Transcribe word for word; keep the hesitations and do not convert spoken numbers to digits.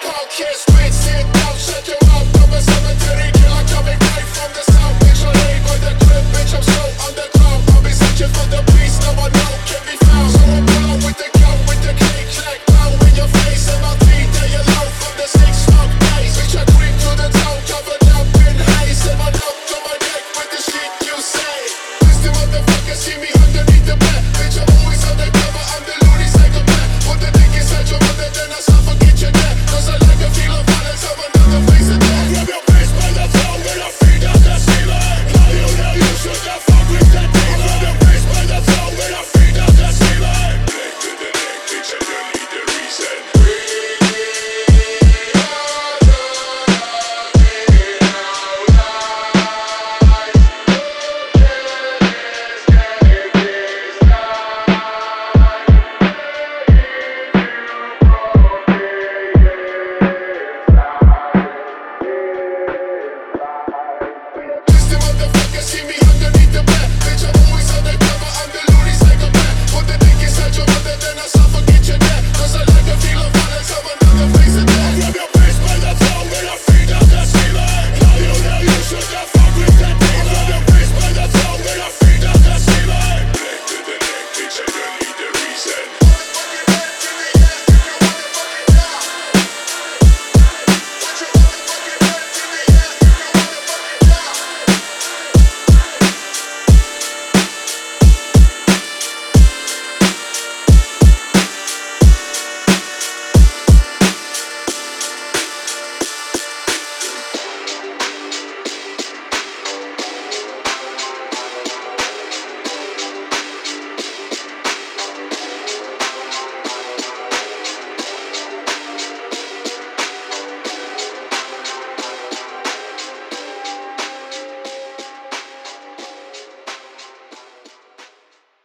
Can't spit, sit down, shut your mouth. I'm a cemetery killer coming right from the south. Bitch, I ain't by the crib, bitch, I'm so underground. I'll be searching for the beast, no one know can be found. So I'm down with the gun, with the click, clack, pow in your face. And my teeth, they yellow from the six smoke days. Bitch, I creep through the town, covered up in haze. And my note on my neck with the shit you say. This the motherfucker see me underneath the bed. Bitch, I'm always undercover, I'm the loony psychopath. Put the dick inside your mother, then I suffocate your death. Cause I like a feel of violence, I'm another face of death. Grab your face by the throat with a feed up the ceiling. Now you know you should have fucked with the dealer. Grab your face by the throat with a feed up the ceiling. Neck to the neck, bitch, and you need the reason. We are the living out life. Escape this This the motherfucker see me underneath the bed. Bitch, I'm always undercover, I'm the loony psychopath. Put the dick inside your mother, then I suffocate your death. Cause I like the feel of violence, I'm